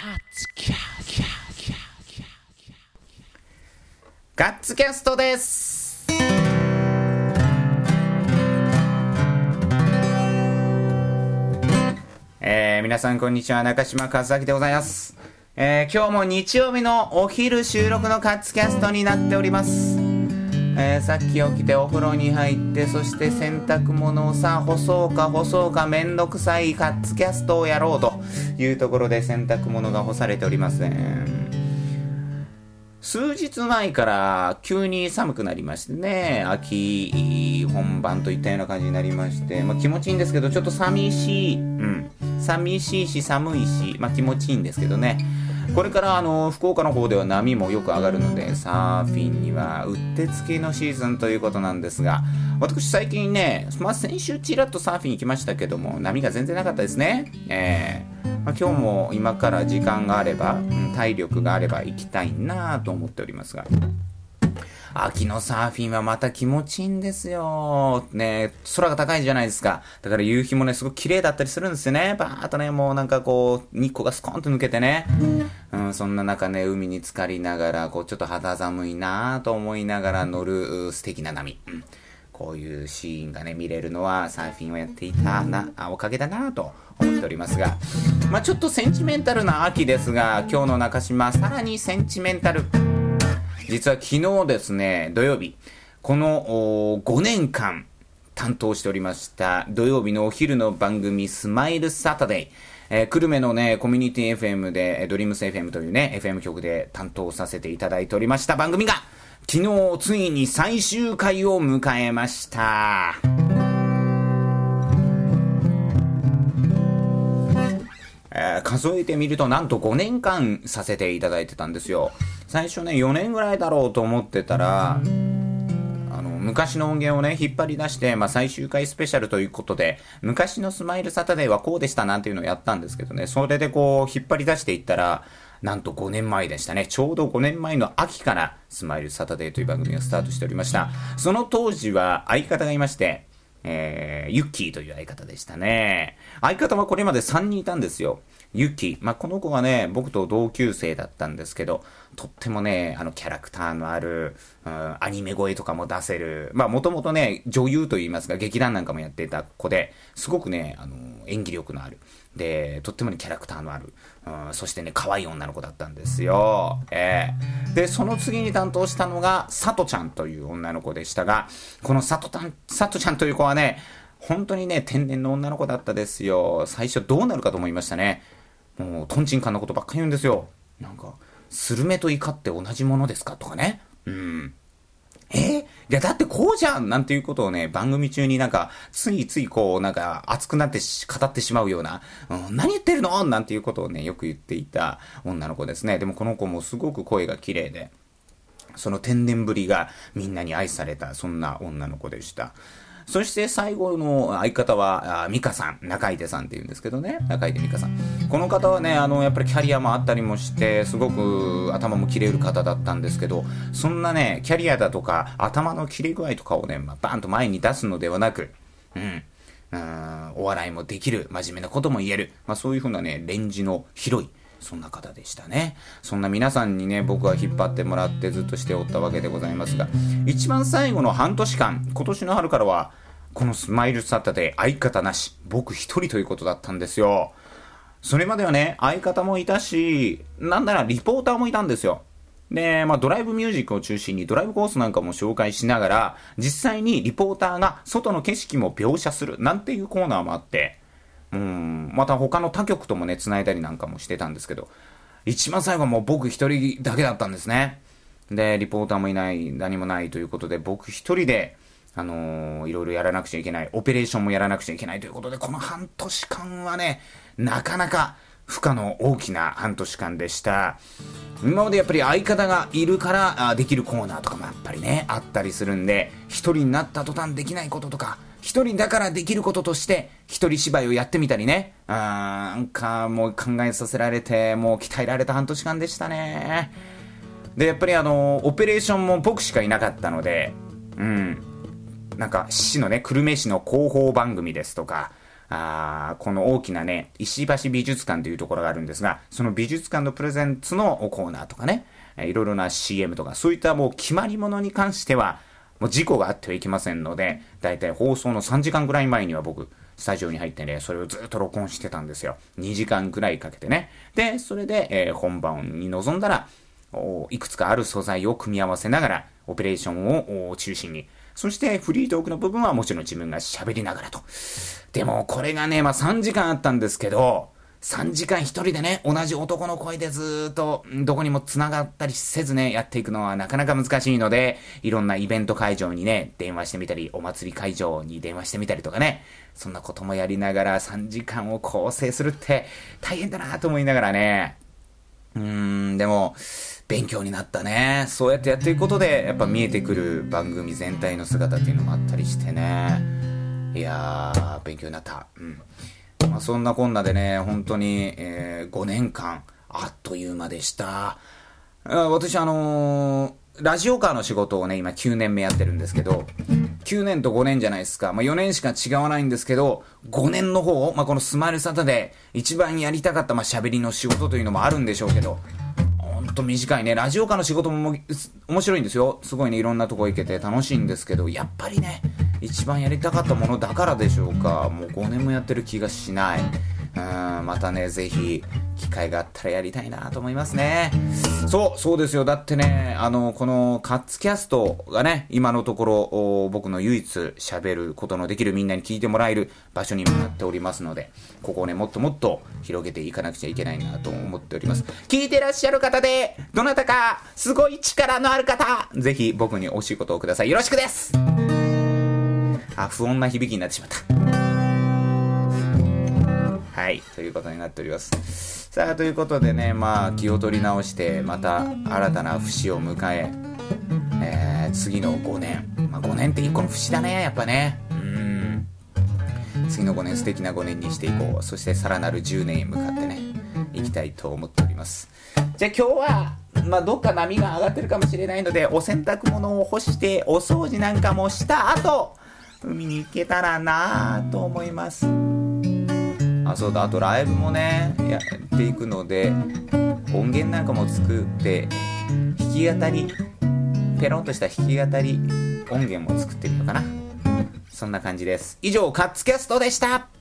ガッツキャストです。皆さんこんにちは、中島和明でございます。今日も日曜日のお昼収録のカッツキャストになっております。さっき起きてお風呂に入って、そして洗濯物をさ干そうかめんどくさいカッツキャストをやろうというところで洗濯物が干されております。数日前から急に寒くなりましてね、秋本番といったような感じになりまして、気持ちいいんですけど、ちょっと寂しいし寒いし、気持ちいいんですけどね。これから福岡の方では波もよく上がるので、サーフィンにはうってつけのシーズンということなんですが、私最近ね、先週ちらっとサーフィン行きましたけども、波が全然なかったですね。今日も今から時間があれば、体力があれば行きたいなと思っておりますが、秋のサーフィンはまた気持ちいいんですよ。ね、空が高いじゃないですか。だから夕日もね、すごく綺麗だったりするんですよね。バーっとね、もうなんかこう、日光がスコーンと抜けてね。そんな中ね、海に浸かりながら、ちょっと肌寒いなと思いながら乗る素敵な波。こういうシーンがね、見れるのはサーフィンをやっていたおかげだなと思っておりますが、ちょっとセンチメンタルな秋ですが、今日の中島、さらにセンチメンタル。実は昨日ですね、土曜日、この5年間担当しておりました土曜日のお昼の番組スマイルサタデー、久留米のねコミュニティ FM でドリームス FM というね FM 局で担当させていただいておりました番組が昨日ついに最終回を迎えました。数えてみるとなんと5年間させていただいてたんですよ。最初ね4年ぐらいだろうと思ってたら、昔の音源をね引っ張り出して、最終回スペシャルということで昔のスマイルサタデーはこうでしたなんていうのをやったんですけどね、それでこう引っ張り出していったらなんと5年前でしたね。ちょうど5年前の秋からスマイルサタデーという番組がスタートしておりました。その当時は相方がいまして、ユッキーという相方でしたね。相方はこれまで3人いたんですよ。ユッキー、この子はね僕と同級生だったんですけど、とってもねキャラクターのある、アニメ声とかも出せる、もともとね女優といいますか劇団なんかもやっていた子ですごくね演技力のあるで、とってもねキャラクターのある、そしてね可愛い女の子だったんですよ。でその次に担当したのがさとちゃんという女の子でしたが、このさとちゃんという子はね本当にね天然の女の子だったですよ。最初どうなるかと思いましたね。もうトンチンカンなことばっかり言うんですよ。なんかスルメとイカって同じものですかとかね。いやだってこうじゃんなんていうことをね番組中についついこう熱くなって語ってしまうような、何言ってるのなんていうことをねよく言っていた女の子ですね。でもこの子もすごく声が綺麗で、その天然ぶりがみんなに愛されたそんな女の子でした。そして最後の相方は美香さん、中出さんっていうんですけどね、中出美香さん。この方はねやっぱりキャリアもあったりもしてすごく頭も切れる方だったんですけど、そんなねキャリアだとか頭の切れ具合とかをねバンと前に出すのではなく、お笑いもできる、真面目なことも言える、そういう風なねレンジの広いそんな方でしたね。そんな皆さんにね僕は引っ張ってもらってずっとしておったわけでございますが、一番最後の半年間、今年の春からはこのスマイルサタデー相方なし、僕一人ということだったんですよ。それまではね相方もいたし、なんならリポーターもいたんですよ。で、ドライブミュージックを中心にドライブコースなんかも紹介しながら、実際にリポーターが外の景色も描写するなんていうコーナーもあって、また他の他局ともね繋いだりなんかもしてたんですけど、一番最後はもう僕一人だけだったんですね。でリポーターもいない、何もないということで、僕一人でいろいろやらなくちゃいけない、オペレーションもやらなくちゃいけないということで、この半年間はねなかなか負荷の大きな半年間でした。今までやっぱり相方がいるからできるコーナーとかもやっぱりねあったりするんで、一人になった途端できないこととか、一人だからできることとして一人芝居をやってみたりね、なんかもう考えさせられて、もう鍛えられた半年間でしたね。でやっぱりオペレーションも僕しかいなかったので、市のね久留米市の広報番組ですとか、 この大きなね、石橋美術館というところがあるんですが、その美術館のプレゼンツのコーナーとかね、いろいろな CM とか、そういったもう決まり物に関しては、もう事故があってはいけませんので、だいたい放送の3時間ぐらい前には僕、スタジオに入ってね、それをずっと録音してたんですよ。2時間ぐらいかけてね。で、それで、本番に臨んだら、いくつかある素材を組み合わせながら、オペレーションを中心に、そしてフリートークの部分はもちろん自分が喋りながらと。でもこれがね、3時間あったんですけど、3時間一人でね、同じ男の声でずーっとどこにも繋がったりせずね、やっていくのはなかなか難しいので、いろんなイベント会場にね、電話してみたり、お祭り会場に電話してみたりとかね、そんなこともやりながら3時間を構成するって大変だなと思いながらね、でも、勉強になったね。そうやってやっていくことで、やっぱ見えてくる番組全体の姿っていうのもあったりしてね。いやー、勉強になった。そんなこんなでね、本当に、5年間、あっという間でした。私ラジオカーの仕事をね、今9年目やってるんですけど、9年と5年じゃないですか。4年しか違わないんですけど、5年の方、このスマイルサタデー、一番やりたかった、喋りの仕事というのもあるんでしょうけど、ほんと短いね。ラジオカーの仕事も面白いんですよ。すごいね、いろんなとこ行けて楽しいんですけど、やっぱりね、一番やりたかったものだからでしょうか。もう5年もやってる気がしない。またね、ぜひ、機会があったらやりたいなと思いますね。そうですよ。だってね、このカッツキャストがね、今のところ、僕の唯一喋ることのできる、みんなに聞いてもらえる場所にもなっておりますので、ここをね、もっともっと広げていかなくちゃいけないなと思っております。聞いてらっしゃる方で、どなたか、すごい力のある方、ぜひ僕にお仕事をください。よろしくです。不穏な響きになってしまった。はい、ということになっております。さあ、ということでね、気を取り直して、また新たな節を迎え、次の5年。5年って一個の節だね、やっぱね。次の5年、素敵な5年にしていこう。そしてさらなる10年へ向かってね、いきたいと思っております。じゃあ今日は、どっか波が上がってるかもしれないので、お洗濯物を干して、お掃除なんかもした後、海に行けたらなぁと思います。そうだ、あとライブもねやっていくので、音源なんかも作って弾き語り、ペロンとした弾き語り音源も作ってみようかな。そんな感じです。以上、カッツキャストでした。